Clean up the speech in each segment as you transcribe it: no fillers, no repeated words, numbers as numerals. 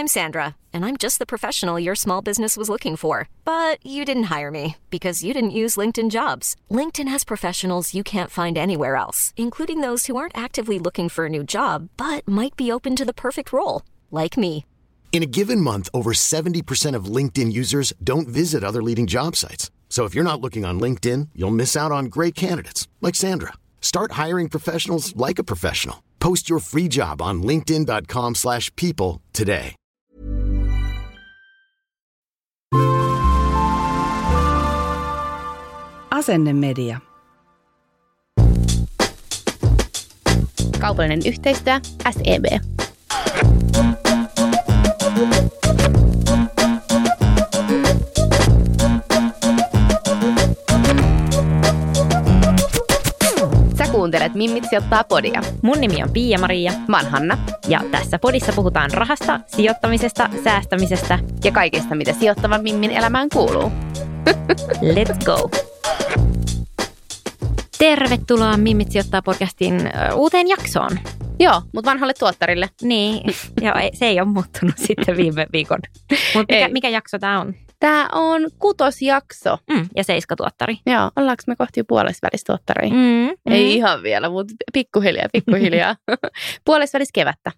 I'm Sandra, and I'm just the professional your small business was looking for. But you didn't hire me because you didn't use LinkedIn Jobs. LinkedIn has professionals you can't find anywhere else, including those who aren't actively looking for a new job, but might be open to the perfect role, like me. In a given month, over 70% of LinkedIn users don't visit other leading job sites. So if you're not looking on LinkedIn, you'll miss out on great candidates like Sandra. Start hiring professionals like a professional. Post your free job on linkedin.com/people today. Asennemedia. Kaupallinen yhteistyö, SEB. Sä kuuntelet Mimmit sijoittaa podia. Mun nimi on Pia-Maria. Mä oon Hanna. Ja tässä podissa puhutaan rahasta, sijoittamisesta, säästämisestä Ja kaikesta, mitä sijoittavan Mimmin elämään kuuluu. Let's go! Tervetuloa Mimmit sijoittaa podcastin uuteen jaksoon. Joo, mutta vanhalle tuottarille. Niin, joo, se ei ole muuttunut sitten viime viikon. Mutta mikä jakso tää on? Tää on 6. jakso. Ja 7 tuottari. Joo, ollaanko me kohti jo puolesvälis tuottaria? Ei ihan vielä, mutta pikkuhiljaa. Puolesvälis kevättä.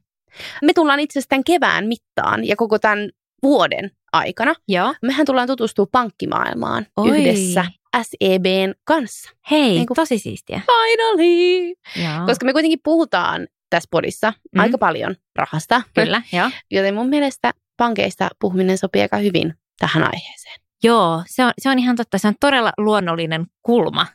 Me tullaan itse asiassa tämän kevään mittaan ja koko tämän vuoden aikana. Joo. Mehän tullaan tutustua pankkimaailmaan yhdessä SEBn kanssa. Hei, tosi siistiä. Finally! Joo. Koska me kuitenkin puhutaan tässä podissa aika paljon rahasta. Kyllä, joo. Joten mun mielestä pankeista puhuminen sopii aika hyvin tähän aiheeseen. Joo, se on ihan totta. Se on todella luonnollinen kulma.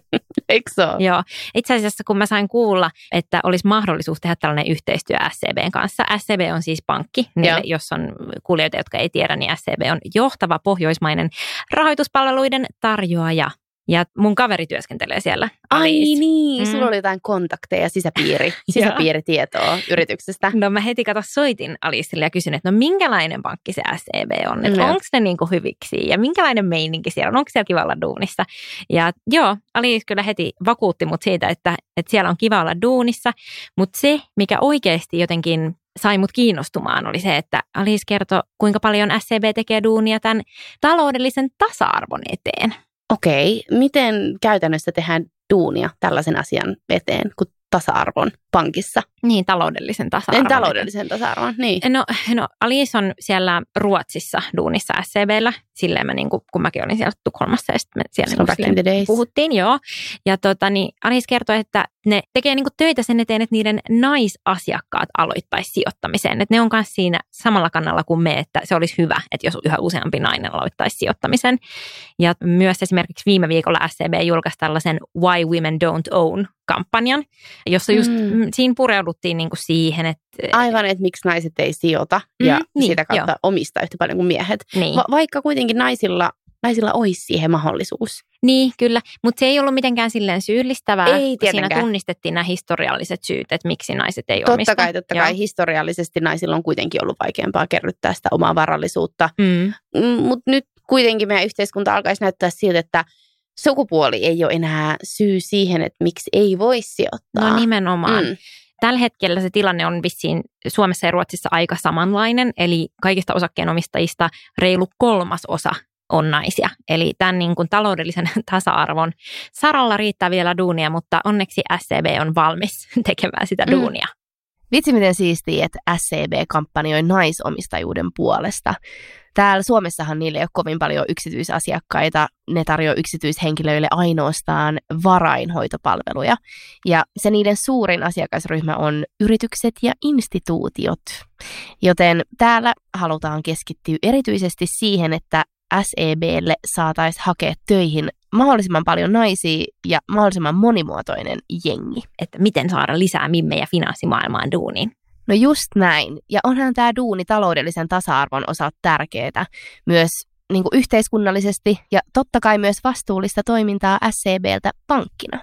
Eikö se ole? Joo. Itse asiassa kun mä sain kuulla, että olisi mahdollisuus tehdä tällainen yhteistyö SEBn kanssa. SEB on siis pankki. Niille, jos on kuulijoita, jotka ei tiedä, niin SEB on johtava pohjoismainen rahoituspalveluiden tarjoaja. Ja mun kaveri työskentelee siellä. Ai niin, sulla oli jotain kontakteja, sisäpiiritietoa yrityksestä. No mä heti soitin Alicelle ja kysyin, että no minkälainen pankki se SEB on? Että onko ne niinku hyviksi ja minkälainen meininki siellä on? Onko siellä kiva olla duunissa? Ja joo, Alice kyllä heti vakuutti mut siitä, että siellä on kiva olla duunissa. Mutta se, mikä oikeasti jotenkin sai mut kiinnostumaan, oli se, että Alice kertoi, kuinka paljon SEB tekee duunia tämän taloudellisen tasa-arvon eteen. Okei, miten käytännössä tehdään duunia tällaisen asian eteen kuin tasa-arvon pankissa? Niin, taloudellisen tasa-arvon. Taloudellisen tasa-arvon, niin. No Alice on siellä Ruotsissa duunissa SCB:llä. Silleen mä kun mäkin olin siellä Tukholmassa ja sitten me siellä back in the days. Puhuttiin, joo. Ja Alice kertoi, että ne tekee töitä sen eteen, että niiden naisasiakkaat aloittaisi sijoittamiseen. Että ne on myös siinä samalla kannalla kuin me, että se olisi hyvä, että jos yhä useampi nainen aloittaisi sijoittamisen. Ja myös esimerkiksi viime viikolla SCB julkaisi tällaisen Why Women Don't Own -kampanjan, jossa just siinä pureuduttiin siihen, että aivan, että miksi naiset ei sijoita ja sitä kautta omista yhtä paljon kuin miehet. Niin. Vaikka kuitenkin naisilla olisi siihen mahdollisuus. Niin, kyllä. Mutta se ei ollut mitenkään silleen syyllistävää. Ei siinä tunnistettiin nämä historialliset syyt, että miksi naiset ei omista. Totta kai. Historiallisesti naisilla on kuitenkin ollut vaikeampaa kerryttää sitä omaa varallisuutta. Mutta nyt kuitenkin meidän yhteiskunta alkaisi näyttää siltä, että sukupuoli ei ole enää syy siihen, että miksi ei voi sijoittaa. No nimenomaan. Tällä hetkellä se tilanne on vissiin Suomessa ja Ruotsissa aika samanlainen, eli kaikista osakkeenomistajista reilu 1/3 on naisia. Eli tämän taloudellisen tasa-arvon saralla riittää vielä duunia, mutta onneksi SEB on valmis tekemään sitä duunia. Vitsi miten siistiä, että SEB kampanjoi naisomistajuuden puolesta. Täällä Suomessahan niillä ei ole kovin paljon yksityisasiakkaita. Ne tarjoaa yksityishenkilöille ainoastaan varainhoitopalveluja. Ja se niiden suurin asiakasryhmä on yritykset ja instituutiot. Joten täällä halutaan keskittyä erityisesti siihen, että SEBlle saataisiin hakea töihin mahdollisimman paljon naisia ja mahdollisimman monimuotoinen jengi. Että miten saada lisää mimmejä finanssimaailmaan duuniin. No just näin. Ja onhan tämä duuni taloudellisen tasa-arvon osalta tärkeää myös yhteiskunnallisesti ja totta kai myös vastuullista toimintaa SEBltä pankkina.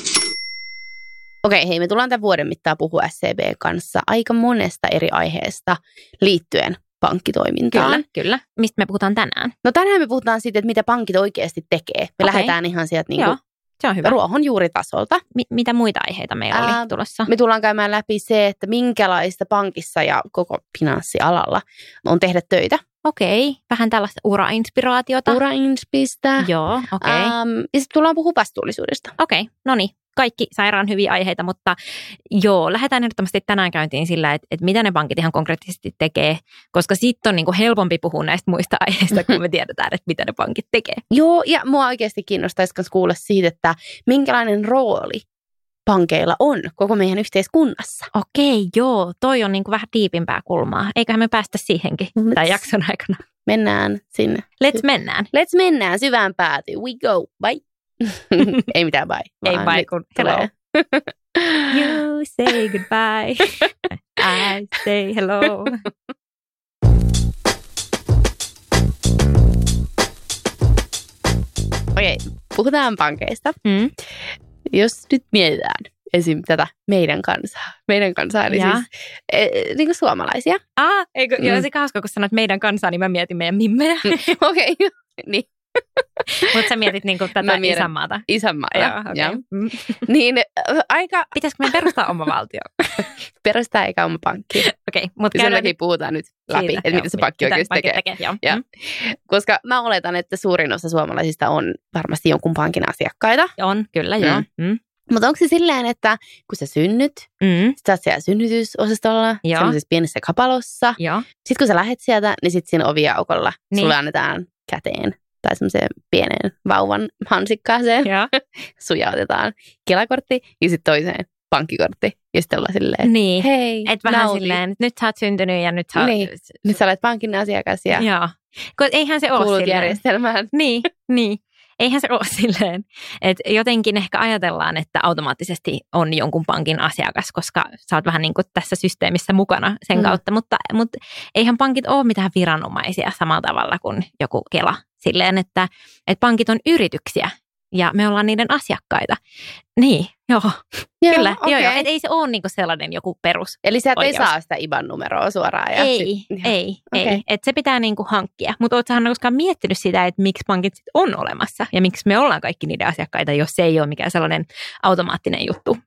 Okei, hei, me tullaan tämän vuoden mittaan puhua SEB kanssa aika monesta eri aiheesta liittyen pankkitoimintaan. Kyllä. Mistä me puhutaan tänään? No tänään me puhutaan siitä, että mitä pankit oikeasti tekee. Me lähdetään ihan sieltä Se on hyvä. Ruohonjuuritasolta. Mitä muita aiheita meillä oli tulossa? Me tullaan käymään läpi se, että minkälaista pankissa ja koko finanssialalla on tehdä töitä. Okei, vähän tällaista urainspiraatiota. Urainspistä. Joo, okei. Ja sitten tullaan puhua vastuullisuudesta. Okei, no niin. Kaikki sairaan hyviä aiheita, mutta joo, lähdetään ehdottomasti tänään käyntiin sillä, että mitä ne pankit ihan konkreettisesti tekee, koska sitten on niinku helpompi puhua näistä muista aiheista, kun me tiedetään, että mitä ne pankit tekee. Joo, ja mua oikeasti kiinnostaisi myös kuulla siitä, että minkälainen rooli pankeilla on koko meidän yhteiskunnassa. Okei, joo, toi on niinku vähän diipimpää kulmaa. Eiköhän me päästä siihenkin tämän jakson aikana. Mennään sinne. Let's mennään syvään päätyyn. We go. Bye. Ei mitään bye. Ei bye, kun hello. You say goodbye. I say hello. Okei, puhutaan pankeista. Jos nyt mietitään esim. Tätä meidän kansaa, eli siis niin kuin suomalaisia. Joo, se hauska, kun sanoit meidän kansaa, niin mä mietin meidän mimmejä. Okei, niin. Mutta sä mietit niinku tätä isänmaata. Isänmaata, joo. Okay. Niin aika... Pitäisikö me perustaa oma valtio? Perustaa eikä oma pankki. Okei, mutta sen takia puhutaan nyt läpi, siitä, että mitä se pankki oikeasti tekee. Ja. Koska mä oletan, että suurin osa suomalaisista on varmasti jonkun pankin asiakkaita. On, kyllä, joo. Mutta onko se silleen, että kun sä synnyt, sä oot siellä synnytysosastolla, sellaisessa pienessä kapalossa. Sitten kun sä lähet sieltä, niin sitten siinä oviaukolla sulle annetaan käteen tai semmoiseen pieneen vauvan hansikkaaseen. Sujautetaan Kela-kortti ja sitten toiseen pankkikortti. Ja sitten ollaan silleen, hei, et vähän silleen, nyt sä oot syntynyt ja nyt sä oot... Nyt sä olet pankin asiakas ja eihän se ole kuulut järjestelmään. Niin. Eihän se ole silleen, että jotenkin ehkä ajatellaan, että automaattisesti on jonkun pankin asiakas, koska sä oot vähän niin kuin tässä systeemissä mukana sen kautta, mutta eihän pankit ole mitään viranomaisia samalla tavalla kuin joku Kela. Silleen, että pankit on yrityksiä ja me ollaan niiden asiakkaita. Niin, joo. Kyllä, okay. Joo. Et ei se ole niinku sellainen joku perus. Eli sä et ei saa sitä IBAN-numeroa suoraan? Ja ei. Et se pitää niinku hankkia. Mutta ootko sä koskaan miettinyt sitä, että miksi pankit sit on olemassa ja miksi me ollaan kaikki niiden asiakkaita, jos se ei ole mikään sellainen automaattinen juttu?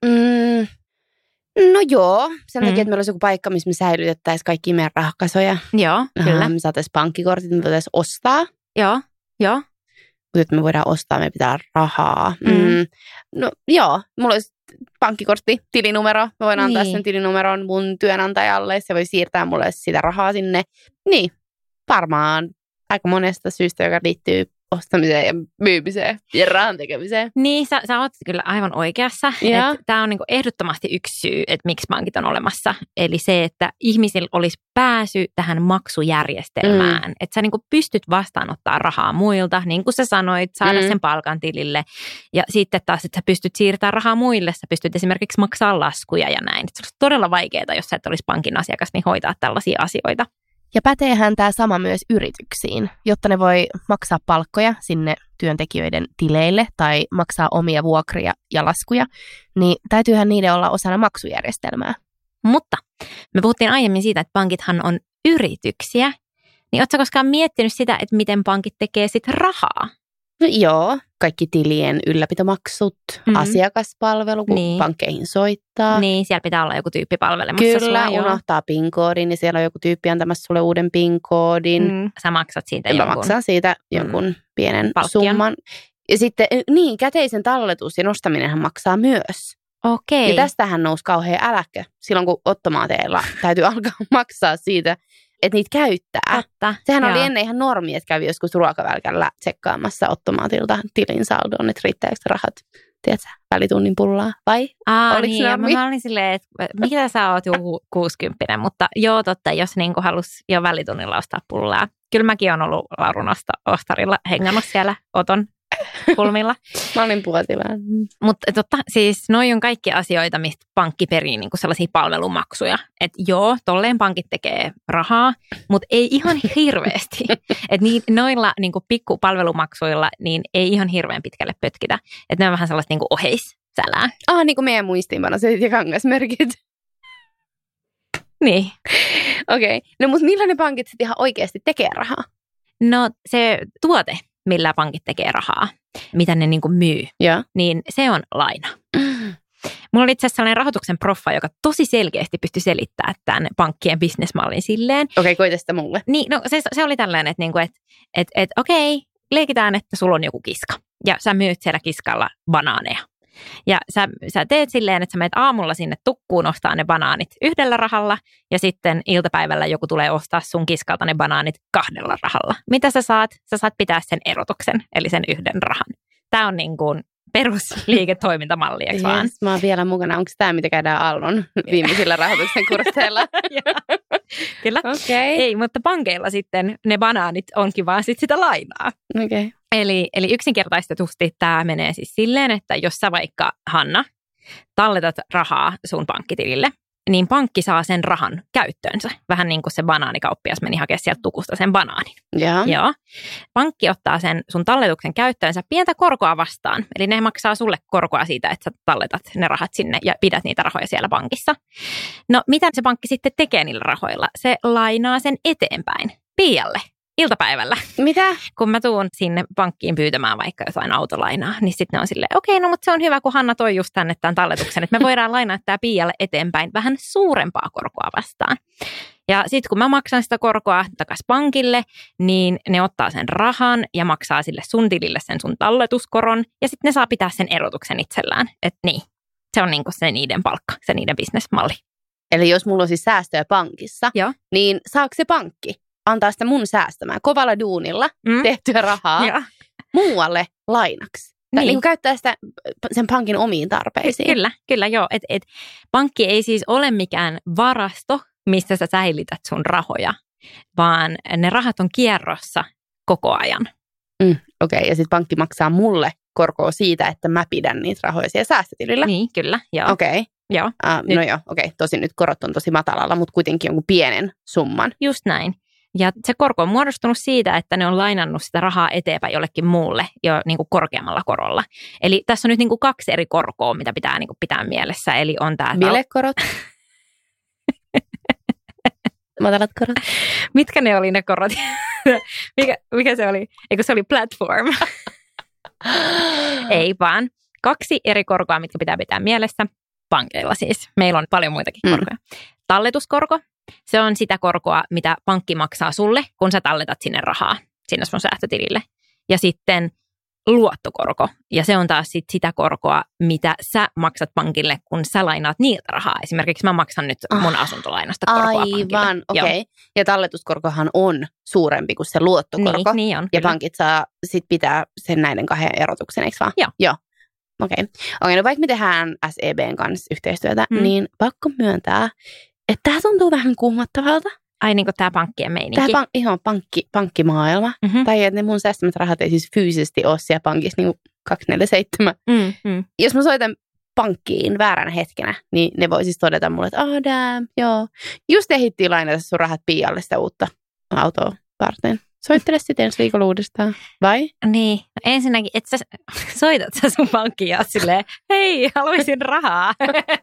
No joo, sen takia, että meillä olisi joku paikka, missä me säilytettäisiin kaikki meidän rahakasoja. Joo, kyllä. Me saataisiin pankkikortit, me voitaisiin ostaa. Joo. Mutta että me voidaan ostaa, me pitää rahaa. No joo, mulla olisi pankkikortti, tilinumero. Mä voin antaa sen tilinumeron mun työnantajalle. Se voi siirtää mulle sitä rahaa sinne. Niin, varmaan aika monesta syystä, joka liittyy ostamiseen ja myymiseen ja rahan tekemiseen. Niin, sä oot kyllä aivan oikeassa. Tämä on niinku ehdottomasti yksi syy, että miksi pankit on olemassa. Eli se, että ihmisillä olisi pääsy tähän maksujärjestelmään. Että sä niinku pystyt vastaanottaa rahaa muilta, niin kuin sä sanoit, saada sen palkan tilille. Ja sitten taas, että sä pystyt siirtämään rahaa muille. Sä pystyt esimerkiksi maksaa laskuja ja näin. Se olisi todella vaikeaa, jos sä et olisi pankin asiakas, niin hoitaa tällaisia asioita. Ja päteehän tämä sama myös yrityksiin, jotta ne voi maksaa palkkoja sinne työntekijöiden tileille tai maksaa omia vuokria ja laskuja, niin täytyyhän niiden olla osana maksujärjestelmää. Mutta me puhuttiin aiemmin siitä, että pankithan on yrityksiä, niin ootko koskaan miettinyt sitä, että miten pankit tekee sitten rahaa? No joo, kaikki tilien ylläpitomaksut, asiakaspalvelu, kun pankkeihin soittaa. Niin, siellä pitää olla joku tyyppi palvelemassa Kyllä, sua, unohtaa PIN-koodin, niin siellä on joku tyyppi antamassa sulle uuden PIN-koodin. Sä maksat siitä jonkun. Mä maksan siitä jonkun pienen palkkion. Summan. Ja sitten, käteisen talletus ja nostaminenhan maksaa myös. Okei. Ja tästähän nousi kauhean äläkkö silloin, kun ottomaateilla täytyy alkaa maksaa siitä, että niitä käyttää. Totta, sehän oli ennen ihan normi, että kävi joskus ruokavälkällä tsekkaamassa ottomaatilta tilin saldoon, että riittääkö rahat, tiedätkö, välitunnin pullaa, vai? Oliko niin, mä olin silleen, että mitä sä oot joku 60, mutta joo totta, jos niinku halusi jo välitunnilla ostaa pullaa. Kyllä mäkin olen ollut Laurun ostarilla hengannut siellä Oton kulmilla. Mä olin puotilaan. Mutta totta, siis noi on kaikki asioita, mistä pankki perii niinku sellaisia palvelumaksuja. Että joo, tolleen pankit tekee rahaa, mutta ei ihan hirveästi. Että noilla niinku pikkupalvelumaksuilla niin ei ihan hirveän pitkälle pötkitä. Että ne on vähän sellaista niinku oheissälää. Niin kuin meidän muistiinpanoset ja kangasmerkit. Niin. Okei. No mutta millä ne pankit sitten ihan oikeasti tekee rahaa? No se tuote, millä pankit tekee rahaa, mitä ne niin kuin myy, niin se on laina. Mulla oli itse asiassa sellainen rahoituksen proffa, joka tosi selkeästi pystyi selittämään tämän pankkien bisnesmallin silleen. Okei, koita sitä mulle. Niin, no se oli tällainen, että, niinku, että okei, leikitään, että sulla on joku kiska. Ja sä myyt siellä kiskalla banaaneja. Ja sä teet silleen, että sä menet aamulla sinne tukkuun ostaa ne banaanit 1 rahalla. Ja sitten iltapäivällä joku tulee ostaa sun kiskalta ne banaanit 2 rahalla. Mitä sä saat? Sä saat pitää sen erotuksen, eli sen 1 rahan. Tämä on niin kuin perusliiketoimintamalli, eikö vaan? Mä oon vielä mukana. Onko tämä, mitä käydään Aallon viimeisillä rahoituksen kursseilla? Kyllä. Okay. Ei, mutta pankeilla sitten ne banaanit onkin vaan sit sitä lainaa. Okay. Eli yksinkertaistetusti tämä menee siis silleen, että jos sä vaikka, Hanna, talletat rahaa sun pankkitilille, niin pankki saa sen rahan käyttöönsä. Vähän niin kuin se banaanikauppias meni hakemaan sieltä tukusta sen banaanin. Joo. Pankki ottaa sen sun talletuksen käyttöönsä pientä korkoa vastaan. Eli ne maksaa sulle korkoa siitä, että sä talletat ne rahat sinne ja pidät niitä rahoja siellä pankissa. No, mitä se pankki sitten tekee niillä rahoilla? Se lainaa sen eteenpäin Pialle iltapäivällä. Mitä? Kun mä tuun sinne pankkiin pyytämään vaikka jotain autolainaa, niin sitten ne on silleen, okei, no mutta se on hyvä, kun Hanna toi just tänne tämän talletuksen, että me voidaan lainaa tämä Pialle eteenpäin vähän suurempaa korkoa vastaan. Ja sitten kun mä maksan sitä korkoa takaisin pankille, niin ne ottaa sen rahan ja maksaa sille sun tilille sen sun talletuskoron, ja sitten ne saa pitää sen erotuksen itsellään. Että niin, se on niinku se niiden palkka, se niiden bisnesmalli. Eli jos mulla on siis säästöjä pankissa, niin saako se pankki antaa sitä mun säästämään kovalla duunilla tehtyä rahaa muualle lainaksi? Tai niin kuin käyttää sitä sen pankin omiin tarpeisiin. Kyllä joo. Et pankki ei siis ole mikään varasto, mistä sä säilytät sun rahoja, vaan ne rahat on kierrossa koko ajan. Okei, ja sitten pankki maksaa mulle korkoa siitä, että mä pidän niitä rahoja siellä säästötilillä. Niin, kyllä, joo. Okei. Joo. No joo, okei. Tosin nyt korot on tosi matalalla, mutta kuitenkin jonkun pienen summan. Just näin. Ja se korko on muodostunut siitä, että ne on lainannut sitä rahaa eteenpäin jollekin muulle jo niin kuin korkeammalla korolla. Eli tässä on nyt niin kuin 2 eri korkoa, mitä pitää niin kuin pitää mielessä. Eli on tämä... Bilekorot? Matalat korot? Mitkä ne oli ne korot? Mikä se oli? Eikö se oli platform? Ei vaan. 2 eri korkoa, mitkä pitää mielessä. Pankeilla siis. Meillä on paljon muitakin korkoja. Talletuskorko. Se on sitä korkoa, mitä pankki maksaa sulle, kun sä talletat sinne rahaa, sinne sun säästötilille. Ja sitten luottokorko. Ja se on taas sitä korkoa, mitä sä maksat pankille, kun sä lainaat niiltä rahaa. Esimerkiksi mä maksan nyt mun asuntolainasta korkoa pankille. Aivan, okei. Ja talletuskorkohan on suurempi kuin se luottokorko. Niin on. Ja pankit saa sit pitää sen näiden 2 erotuksen, eikö vaan? Joo. Okei, no vaikka me tehdään SEBn kanssa yhteistyötä, niin pakko myöntää, että tämä tuntuu vähän kuumottavalta. Ai niin kuin tämä pankkien meininki. Tämä ihan pankkimaailma. Tai että ne mun säästämät rahat ei siis fyysisesti ole siellä pankissa niin 247. Jos mä soitan pankkiin vääränä hetkenä, niin ne voi siis todeta mulle, että damn, joo. Just ehittiin lainata sun rahat Pialle sitä uutta autoa varten. Soittele sitten ensi viikolla uudestaan, vai? Niin, no ensinnäkin, että sä soitat sä sun pankkiin ja silleen, hei, haluaisin rahaa.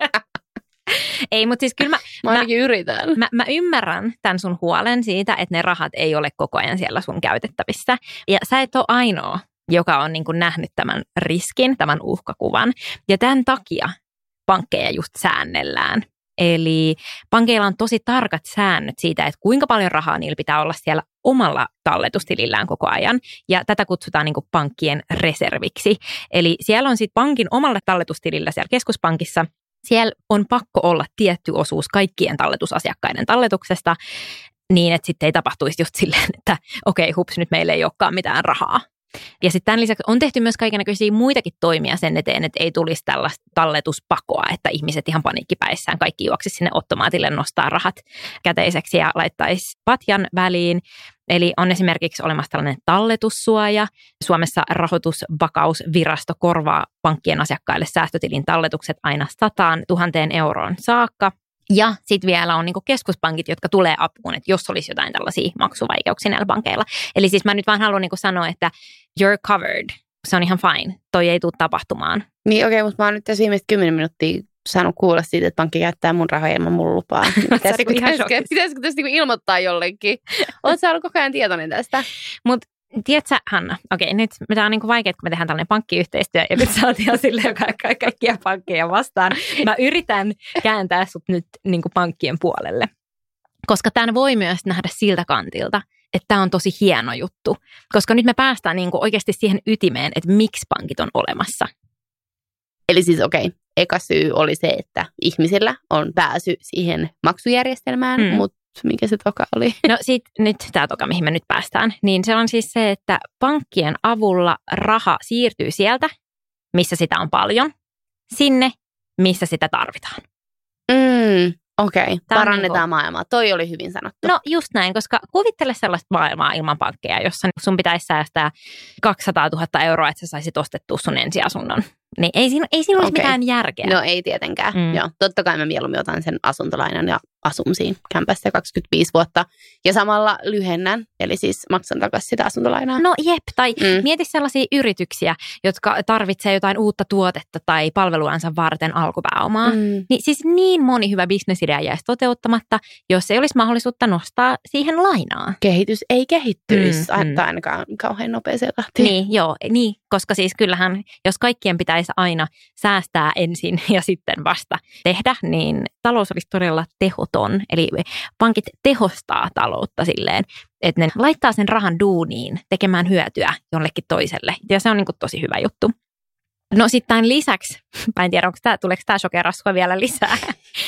Ei, mutta siis kyllä mä ainakin yritän. Mä ymmärrän tämän sun huolen siitä, että ne rahat ei ole koko ajan siellä sun käytettävissä. Ja sä et ole ainoa, joka on niin kuin nähnyt tämän riskin, tämän uhkakuvan. Ja tämän takia pankkeja just säännellään. Eli pankeilla on tosi tarkat säännöt siitä, että kuinka paljon rahaa niillä pitää olla siellä omalla talletustilillään koko ajan. Ja tätä kutsutaan niin kuin pankkien reserviksi. Eli siellä on sitten pankin omalla talletustilillä siellä keskuspankissa. Siellä on pakko olla tietty osuus kaikkien talletusasiakkaiden talletuksesta niin, että sitten ei tapahtuisi just silleen, että okei, hups, nyt meillä ei olekaan mitään rahaa. Ja sitten tämän lisäksi on tehty myös kaikennäköisiä muitakin toimia sen eteen, että ei tulisi tällaista talletuspakoa, että ihmiset ihan paniikkipäissään kaikki juoksisi sinne automaatille nostaa rahat käteiseksi ja laittaisi patjan väliin. Eli on esimerkiksi olemassa tällainen talletussuoja. Suomessa Rahoitusvakausvirasto korvaa pankkien asiakkaille säästötilin talletukset aina 100 000 euroon saakka. Ja sitten vielä on niinku keskuspankit, jotka tulee apuun, että jos olisi jotain tällaisia maksuvaikeuksia näillä pankeilla. Eli siis mä nyt vaan haluan niinku sanoa, että you're covered. Se on ihan fine. Toi ei tule tapahtumaan. Niin okei, mutta mä oon nyt tässä viimeiset 10 minuuttia saanut kuulla siitä, että pankki käyttää mun rahoja ilman mun lupaa. Pitäisikö tästä ilmoittaa jollekin? Oletko sä ollut koko ajan tietoinen tästä? Mutta tiedätkö Hanna, okei nyt tämä on niin kuin vaikea, kun me tehdään tällainen pankkiyhteistyö ja nyt sä oot ihan silleen kaikkia pankkeja vastaan. Mä yritän kääntää sut nyt niin kuin pankkien puolelle, koska tämän voi myös nähdä siltä kantilta, että tämä on tosi hieno juttu, koska nyt me päästään niin kuin oikeasti siihen ytimeen, että miksi pankit on olemassa. Eli siis eka syy oli se, että ihmisillä on pääsy siihen maksujärjestelmään, mutta mikä se toka oli? No nyt tämä toka, mihin me nyt päästään, niin se on siis se, että pankkien avulla raha siirtyy sieltä, missä sitä on paljon, sinne, missä sitä tarvitaan. Parannetaan maailmaa. Toi oli hyvin sanottu. No just näin, koska kuvittele sellaista maailmaa ilman pankkeja, jossa sun pitäisi säästää 200 000 euroa, että sä saisit ostettua sun ensiasunnon. Niin ei siinä olisi mitään järkeä. No ei tietenkään. Joo, totta kai mä mieluummin otan sen asuntolainan ja asun siinä kämpässä 25 vuotta. Ja samalla lyhennän, eli siis maksan takaisin sitä asuntolainaa. No jep, tai mieti sellaisia yrityksiä, jotka tarvitsee jotain uutta tuotetta tai palveluansa varten alkupääomaa. Niin siis niin moni hyvä bisnesidea jäisi toteuttamatta, jos ei olisi mahdollisuutta nostaa siihen lainaa. Kehitys ei kehittyisi, ainakaan kauhean nopeeseen tahtiin. Niin, koska siis kyllähän, jos kaikkien pitäisi aina säästää ensin ja sitten vasta tehdä, niin talous olisi todella tehoton. Eli pankit tehostaa taloutta silleen, että ne laittaa sen rahan duuniin tekemään hyötyä jollekin toiselle. Ja se on niin kuin tosi hyvä juttu. No sitten tämän lisäksi, mä en tiedä, tuleeko tämä shokeraa sua vielä lisää.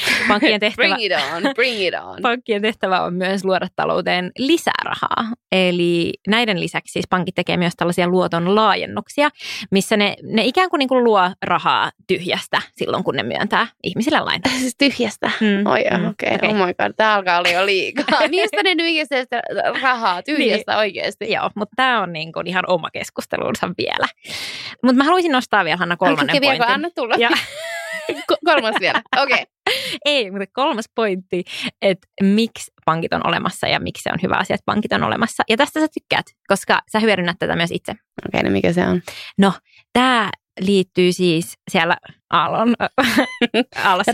Bring it on. Pankkien tehtävä on myös luoda talouteen lisää rahaa. Eli näiden lisäksi siis pankit tekee myös tällaisia luoton laajennuksia, missä ne ikään kuin luo rahaa tyhjästä silloin, kun ne myöntää ihmisille lainaa. Siis tyhjästä? Okei. Oh my god, tämä alkaa olla jo liikaa. Mistä ne nykyistä rahaa tyhjästä oikeasti? Joo, mutta tämä on niin kuin ihan oma keskustelunsa vielä. Mutta mä haluaisin nostaa vielä, Hanna, kolmannen pointin. Anna tulla. Kolmas vielä, okei. Ei, mutta kolmas pointti, että miksi pankit on olemassa ja miksi se on hyvä asia, että pankit on olemassa. Ja tästä sä tykkäät, koska sä hyödynnät tätä myös itse. Okei, no mikä se on? No, tämä liittyy siis siellä Aallassa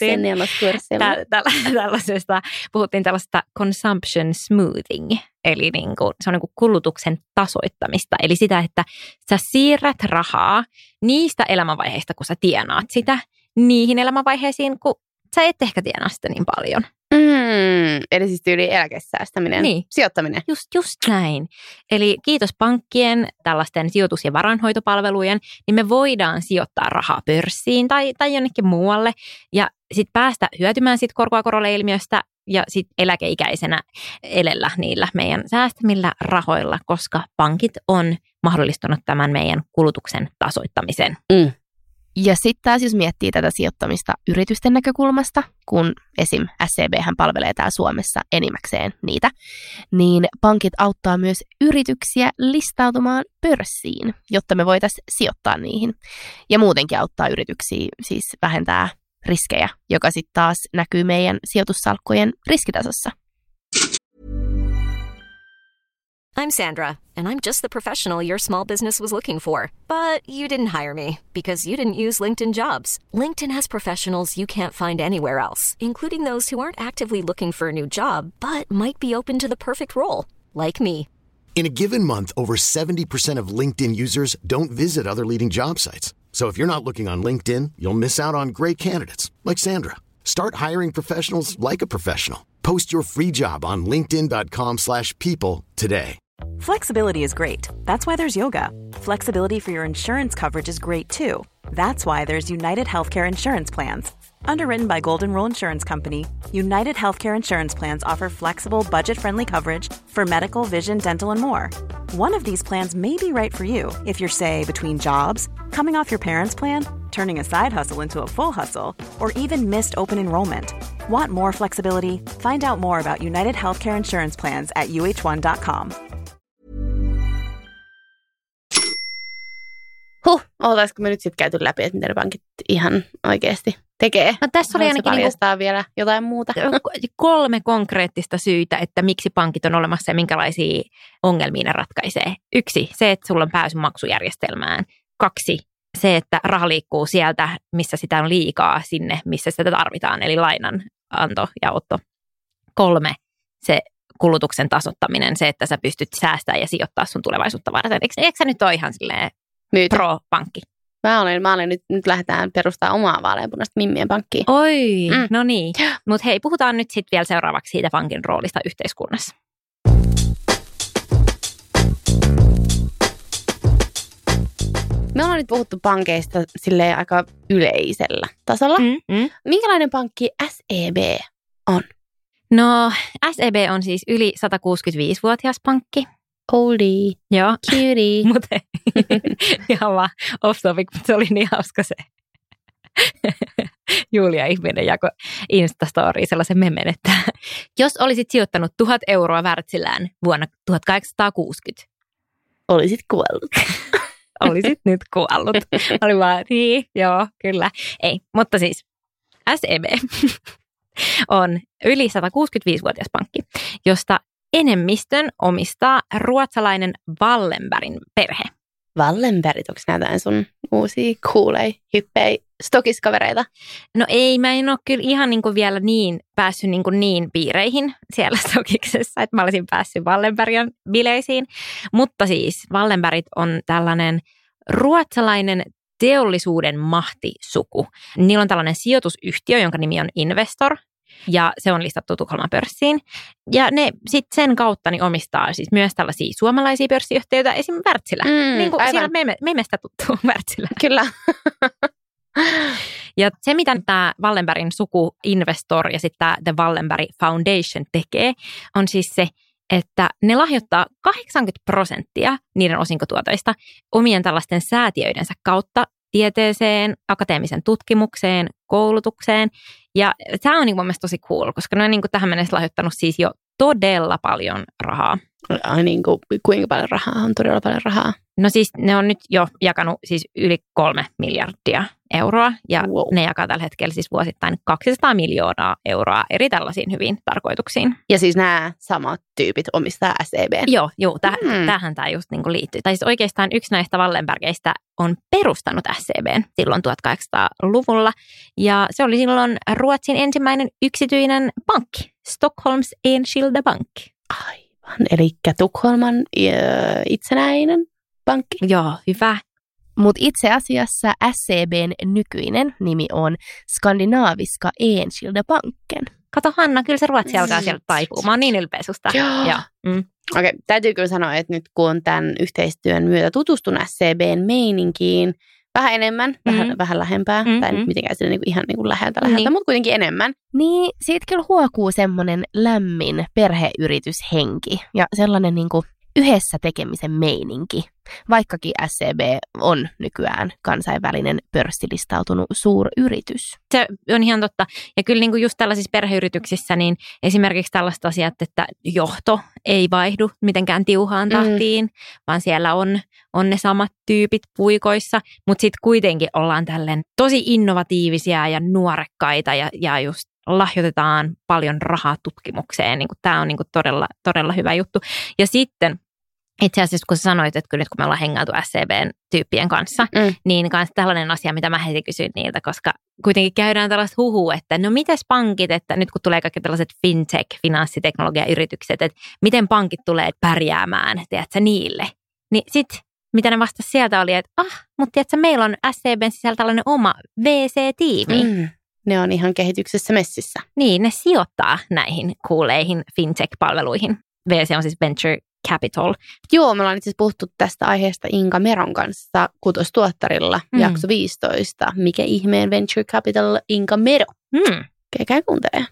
puhuttiin tällaisesta consumption smoothing, eli se on kulutuksen tasoittamista. Eli sitä, että sä siirrät rahaa niistä elämänvaiheista, kun sä tienaat sitä, niihin elämänvaiheisiin, kun sä et ehkä tienaa sitä niin paljon. Eli siis tyyli eläkesäästäminen, sijoittaminen. Just näin. Eli kiitos pankkien, tällaisten sijoitus- ja varainhoitopalvelujen, niin me voidaan sijoittaa rahaa pörssiin tai jonnekin muualle ja sitten päästä hyötymään siitä korkoa korolle -ilmiöstä ja sitten eläkeikäisenä elellä niillä meidän säästämillä rahoilla, koska pankit on mahdollistanut tämän meidän kulutuksen tasoittamisen. Ja sitten taas jos miettii tätä sijoittamista yritysten näkökulmasta, kun esim. SEBhän palvelee täällä Suomessa enimmäkseen niitä, niin pankit auttaa myös yrityksiä listautumaan pörssiin, jotta me voitaisiin sijoittaa niihin. Ja muutenkin auttaa yrityksiä siis vähentää riskejä, joka sitten taas näkyy meidän sijoitussalkkujen riskitasossa. I'm Sandra, and I'm just the professional your small business was looking for. But you didn't hire me because you didn't use LinkedIn Jobs. LinkedIn has professionals you can't find anywhere else, including those who aren't actively looking for a new job, but might be open to the perfect role, like me. In a given month, over 70% of LinkedIn users don't visit other leading job sites. So if you're not looking on LinkedIn, you'll miss out on great candidates like Sandra. Start hiring professionals like a professional. Post your free job on linkedin.com/people today. Flexibility is great. That's why there's yoga. Flexibility for your insurance coverage is great too. That's why there's United Healthcare Insurance Plans. Underwritten by Golden Rule Insurance Company, United Healthcare Insurance Plans offer flexible, budget-friendly coverage for medical, vision, dental, and more. One of these plans may be right for you if you're, say, between jobs, coming off your parents' plan, turning a side hustle into a full hustle, or even missed open enrollment. Want more flexibility? Find out more about United Healthcare Insurance Plans at uh1.com. Oltaisiko me nyt sitten käyty läpi, että miten ne pankit ihan oikeasti tekee? No, tässä oli ainakin paljastaa vielä jotain muuta. 3 konkreettista syytä, että miksi pankit on olemassa ja minkälaisia ongelmia ne ratkaisee. 1, se, että sulla on pääsy maksujärjestelmään. 2, se, että raha liikkuu sieltä, missä sitä on liikaa, sinne, missä sitä tarvitaan, eli lainananto ja otto. 3, se kulutuksen tasoittaminen, se, että sä pystyt säästämään ja sijoittaa sun tulevaisuutta varten. Eikö sä nyt ole ihan silleen pro-pankki? Mä olen nyt lähdetään perustamaan omaa vaaleanpunaista Mimmien pankkiin. Oi, no niin. Mutta hei, puhutaan nyt sitten vielä seuraavaksi siitä pankin roolista yhteiskunnassa. Me ollaan nyt puhuttu pankeista silleen aika yleisellä tasolla. Minkälainen pankki SEB on? No, SEB on siis yli 165-vuotias pankki. Oldie. Joo. Cutie. Mutta ihan vaan off topic, mutta se oli niin hauska se. Julia ihminen jako Instastoriin sellaisen memen, että jos olisit sijoittanut 1,000 euroa Wärtsilään vuonna 1860. Olisit kuollut. Olisit nyt kuollut. Oli vaan, niin, joo, kyllä. Ei, mutta siis SEB on yli 165-vuotias pankki, josta enemmistön omistaa ruotsalainen Wallenbergin perhe. Wallenbergit, onko nämä jotain sun uusia coolei, hyppei, stokiskavereita? No ei, mä en ole kyllä ihan niin kuin vielä päässyt niin piireihin siellä stokiksessa, että mä olisin päässyt Wallenbergin bileisiin. Mutta siis Wallenbergit on tällainen ruotsalainen teollisuuden mahtisuku. Niillä on tällainen sijoitusyhtiö, jonka nimi on Investor. Ja se on listattu Tukholman pörssiin. Ja ne sitten sen kautta niin omistaa siis myös tällaisia suomalaisia pörssiyhtiöitä, esimerkiksi Wärtsilä. Niin kuin siinä memestä tuttuu Wärtsilä. Kyllä. Ja se, mitä tämä Wallenbergin suku Investor ja sitten tämä The Wallenberg Foundation tekee, on siis se, että ne lahjoittaa 80% niiden osinkotuotoista omien tällaisten säätiöidensä kautta tieteeseen, akateemisen tutkimukseen, koulutukseen. Ja tämä on niin mun mielestä tosi cool, koska ne on niin kuin tähän mennessä lahjoittanut siis jo todella paljon rahaa. Niin kuin, kuinka paljon rahaa on todella paljon rahaa? No siis ne on nyt jo jakanut siis yli 3 miljardia euroa ja ne jakaa tällä hetkellä siis vuosittain 200 miljoonaa euroa eri tällaisiin hyviin tarkoituksiin. Ja siis nämä samat tyypit omistaa SEB. Joo, tähän tämä just niin kuin liittyy. Tai siis oikeastaan yksi näistä Wallenbergeistä on perustanut SEBn silloin 1800-luvulla ja se oli silloin Ruotsin ensimmäinen yksityinen pankki, Stockholms Enskilda Bank. Aivan, eli Tukholman itsenäinen pankki. Joo, hyvä. Mutta itse asiassa SEBn nykyinen nimi on Skandinaviska Enskilda Banken. Kato Hanna, kyllä se ruotsi alkaa sieltä taipua. Mä oon niin ylpeä susta. Joo. Okei, täytyy kyllä sanoa, että nyt kun on tämän yhteistyön myötä tutustun SEBn meininkiin vähän enemmän, vähän lähempää, tai nyt mitenkään sille ihan läheltä, mutta kuitenkin enemmän. Niin siitä kyllä huokuu semmoinen lämmin perheyrityshenki ja sellainen niinku yhdessä tekemisen meininki, vaikkakin SEB on nykyään kansainvälinen pörssilistautunut suuryritys. Se on ihan totta. Ja kyllä niin kuin just tällaisissa perheyrityksissä, niin esimerkiksi tällaista asiat, että johto ei vaihdu mitenkään tiuhaan tahtiin, vaan siellä on ne samat tyypit puikoissa, mutta sitten kuitenkin ollaan tälleen tosi innovatiivisia ja nuorekkaita ja just lahjoitetaan paljon rahaa tutkimukseen. Niin tämä on niin kuin todella, todella hyvä juttu. Ja sitten itse asiassa, kun sä sanoit, että kyllä nyt kun me ollaan hengailtu SEBn tyyppien kanssa, niin kanssa tällainen asia, mitä mä heti kysyin niiltä, koska kuitenkin käydään tällaista huhua, että no mites pankit, että nyt kun tulee kaikki tällaiset fintech, finanssiteknologiayritykset, että miten pankit tulee pärjäämään, tiedätkö, niille. Niin sitten, mitä ne vastasi sieltä oli, että mutta tiedätkö, meillä on SEBn sisällä tällainen oma VC-tiimi. Ne on ihan kehityksessä messissä. Niin, ne sijoittaa näihin cooleihin fintech-palveluihin. VC on siis Venture Capital. Joo, me ollaan itse asiassa puhuttu tästä aiheesta Inka Meron kanssa Kutostuottarilla, jakso 15. Mikä ihmeen Venture Capital Inka Mero? Käy kuuntelemaan.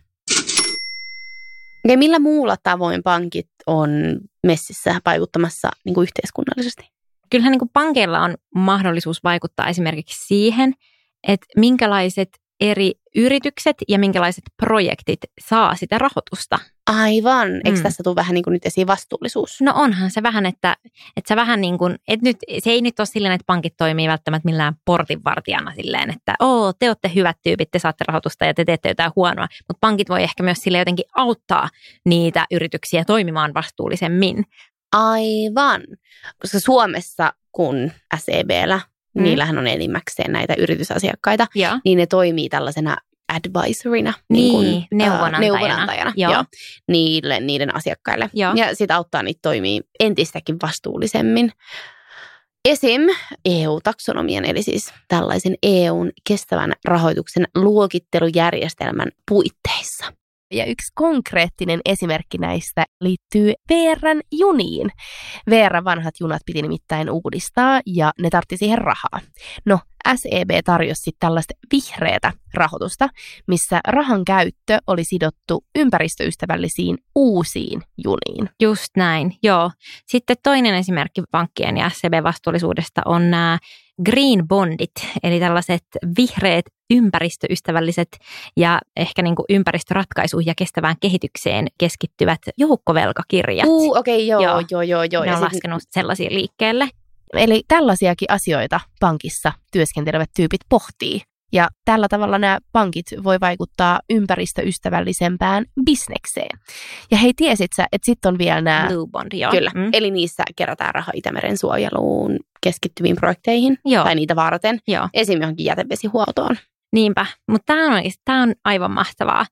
Millä muulla tavoin pankit on messissä vaikuttamassa niin kuin yhteiskunnallisesti? Kyllähän niin kuin pankeilla on mahdollisuus vaikuttaa esimerkiksi siihen, että minkälaiset eri yritykset ja minkälaiset projektit saa sitä rahoitusta. Aivan. Eikö tässä tule vähän niin kuin nyt esiin vastuullisuus? No onhan se vähän, että sä vähän niin kuin, että nyt, se ei nyt ole silleen, että pankit toimii välttämättä millään portinvartijana silleen, että te olette hyvät tyypit, te saatte rahoitusta ja te teette jotain huonoa. Mutta pankit voi ehkä myös sille jotenkin auttaa niitä yrityksiä toimimaan vastuullisemmin. Aivan. Koska Suomessa, kun SEB:llä, niillähän on enimmäkseen näitä yritysasiakkaita, niin ne toimii tällaisena advisorina. Neuvonantajana. Joo, niiden asiakkaille. Joo. Ja sitten auttaa niitä toimia entistäkin vastuullisemmin. Esim. EU-taksonomian, eli siis tällaisen EUn kestävän rahoituksen luokittelujärjestelmän puitteissa. Ja yksi konkreettinen esimerkki näistä liittyy VR:n juniin. VR:n vanhat junat piti nimittäin uudistaa ja ne tarvitsi siihen rahaa. No, SEB tarjosi sitten tällaista vihreätä rahoitusta, missä rahan käyttö oli sidottu ympäristöystävällisiin uusiin juniin. Just näin, joo. Sitten toinen esimerkki pankkien ja SEB-vastuullisuudesta on nämä green bondit, eli tällaiset vihreät, ympäristöystävälliset ja ehkä niin kuin ympäristöratkaisuihin ja kestävään kehitykseen keskittyvät joukkovelkakirjat. Okei, joo. Ne on laskenut sellaisia liikkeelle. Eli tällaisiakin asioita pankissa työskentelevät tyypit pohtii. Ja tällä tavalla nämä pankit voi vaikuttaa ympäristöystävällisempään bisnekseen. Ja hei, tiesit sä, että sitten on vielä nämä... Blue Bond, joo. Kyllä, eli niissä kerätään rahaa Itämeren suojeluun keskittyviin projekteihin. Joo. Tai niitä varten. Joo. Esimerkiksi johonkin jätevesihuoltoon. Niinpä, mutta tämä on aivan mahtavaa.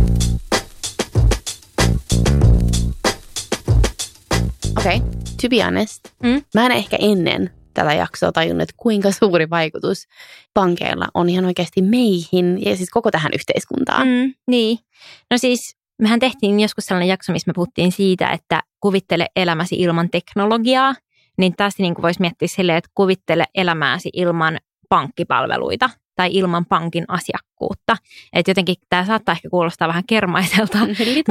Okei, to be honest, mä en ehkä ennen tätä jaksoa tajunnut, että kuinka suuri vaikutus pankeilla on ihan oikeasti meihin ja siis koko tähän yhteiskuntaan. Niin, no siis mehän tehtiin joskus sellainen jakso, missä me puhuttiin siitä, että kuvittele elämäsi ilman teknologiaa, niin taas niin kuin voisi miettiä silleen, että kuvittele elämääsi ilman pankkipalveluita tai ilman pankin asiakkuutta. Että jotenkin tämä saattaa ehkä kuulostaa vähän kermaiselta.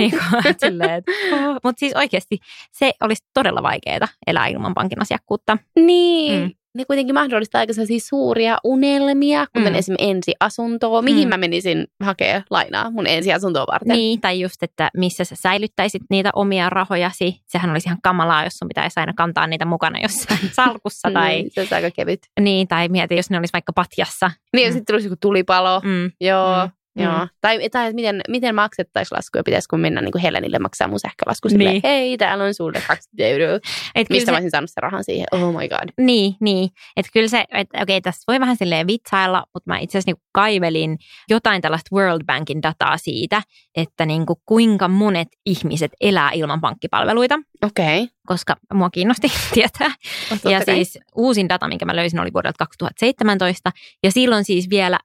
Mutta siis oikeasti se olisi todella vaikeaa elää ilman pankin asiakkuutta. Niin. Ne kuitenkin mahdollistaa aika sellaisia suuria unelmia, kun esimerkiksi ensiasuntoa. Mihin mä menisin hakemaan lainaa mun ensiasuntoa varten? Niin, tai just, että missä sä säilyttäisit niitä omia rahojasi. Sehän olisi ihan kamalaa, jos sun pitäisi aina kantaa niitä mukana jossain salkussa. Tai, se olisi aika kevyt. Niin, tai mieti, jos ne olisi vaikka patjassa. Niin, ja sitten tulisi joku tulipalo. Joo. Joo. Tai miten maksettaisiin laskuja? Pitäisikö mennä niin kuin Helenille maksaa mun sähkölasku silleen, niin. Hei, täällä on sulle 20 €. Mistä mä olisin saanut sen rahan siihen? Oh my god. Niin. Että kyllä se, että okei, tässä voi vähän silleen vitsailla, mutta mä itse asiassa niin kaivelin jotain tällaista World Bankin dataa siitä, että niin kuin kuinka monet ihmiset elää ilman pankkipalveluita. Okei. Koska mua kiinnosti tietää. Ja siis uusin data, minkä mä löysin, oli vuodelta 2017. Ja silloin siis vielä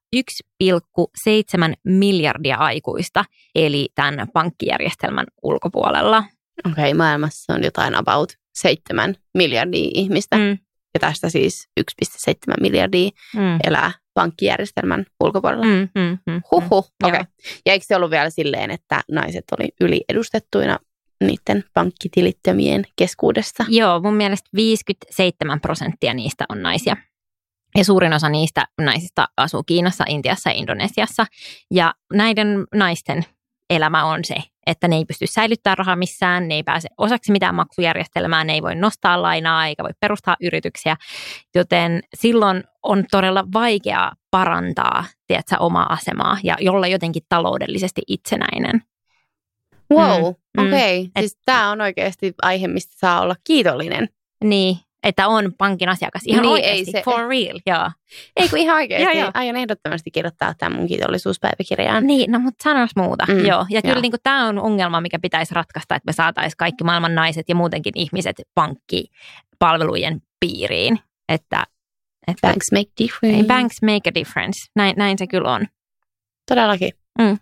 1,7 miljardia aikuista, eli tämän pankkijärjestelmän ulkopuolella. Okei, maailmassa on jotain about 7 miljardia ihmistä. Ja tästä siis 1,7 miljardia elää pankkijärjestelmän ulkopuolella. Okei. Ja eikö se ollut vielä silleen, että naiset oli yliedustettuina niiden pankkitilittömien keskuudessa? Joo, mun mielestä 57% niistä on naisia. Ja suurin osa niistä naisista asuu Kiinassa, Intiassa ja Indonesiassa. Ja näiden naisten elämä on se, että ne ei pysty säilyttämään rahaa missään, ne ei pääse osaksi mitään maksujärjestelmää, ne ei voi nostaa lainaa eikä voi perustaa yrityksiä. Joten silloin on todella vaikeaa parantaa, tiedätkö, omaa asemaa ja olla jotenkin taloudellisesti itsenäinen. Wow, okei. Siis tämä on oikeasti aihe, mistä saa olla kiitollinen. Niin, että on pankin asiakas. Ihan niin, oikeasti, for real. Joo. Ei kun ihan oikeasti. Joo. Aion ehdottomasti kirjoittaa tämän mun kiitollisuuspäiväkirjaan. Niin, no mutta sanois muuta. Joo. Ja kyllä niin tämä on ongelma, mikä pitäisi ratkaista, että me saataisiin kaikki maailman naiset ja muutenkin ihmiset pankkipalvelujen piiriin. Että banks make difference. Banks make a difference. Näin se kyllä on. Todellakin.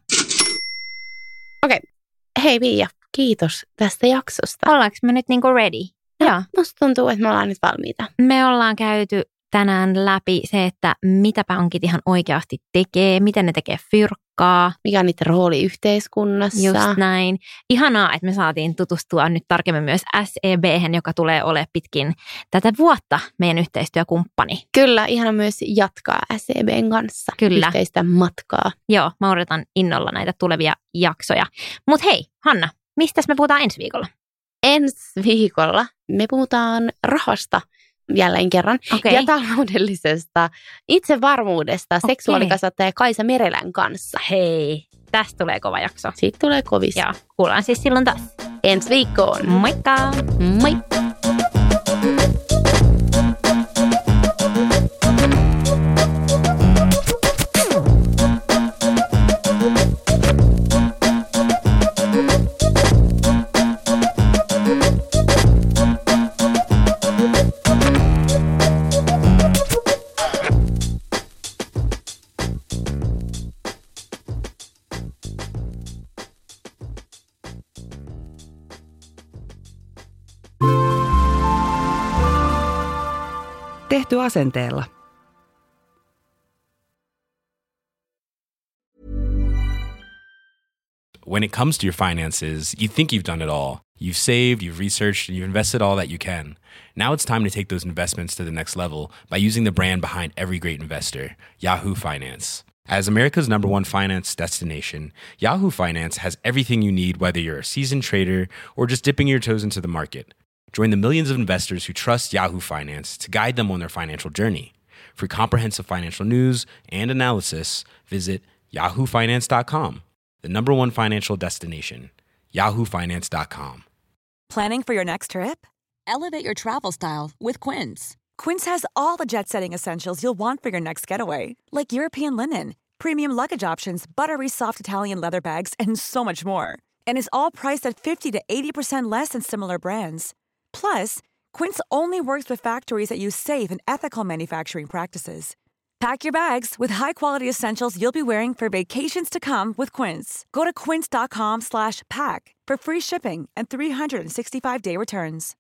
Okei. Hei Miia, kiitos tästä jaksosta. Ollaanko me nyt niinku ready? Joo. Musta tuntuu, että me ollaan nyt valmiita. Me ollaan käyty tänään läpi se, että mitä pankit ihan oikeasti tekee, miten ne tekee fyrkkaa. Mikä on niiden rooli yhteiskunnassa. Just näin. Ihanaa, että me saatiin tutustua nyt tarkemmin myös SEB:hen, joka tulee olemaan pitkin tätä vuotta meidän yhteistyökumppani. Kyllä, ihana myös jatkaa SEB:n kanssa. Kyllä. Yhteistä matkaa. Joo, mä odotan innolla näitä tulevia jaksoja. Mutta hei, Hanna, mistäs me puhutaan ensi viikolla? Ensi viikolla me puhutaan rahasta jälleen kerran ja taloudellisesta itsevarmuudesta seksuaalikasvattaja Kaisa Merelän kanssa. Hei, tästä tulee kova jakso. Siitä tulee kovis. Joo, kuullaan siis silloin taas. Ensi viikkoon. Moikka! Moi! tehty asenteella. When it comes to your finances, you think you've done it all. You've saved, you've researched, and you've invested all that you can. Now it's time to take those investments to the next level by using the brand behind every great investor, Yahoo Finance. As America's #1 finance destination, Yahoo Finance has everything you need, whether you're a seasoned trader or just dipping your toes into the market. Join the millions of investors who trust Yahoo Finance to guide them on their financial journey. For comprehensive financial news and analysis, visit yahoofinance.com. The #1 financial destination, yahoofinance.com. Planning for your next trip? Elevate your travel style with Quince. Quince has all the jet-setting essentials you'll want for your next getaway, like European linen, premium luggage options, buttery soft Italian leather bags, and so much more. And is all priced at 50 to 80% less than similar brands. Plus, Quince only works with factories that use safe and ethical manufacturing practices. Pack your bags with high-quality essentials you'll be wearing for vacations to come with Quince. Go to quince.com/pack for free shipping and 365-day returns.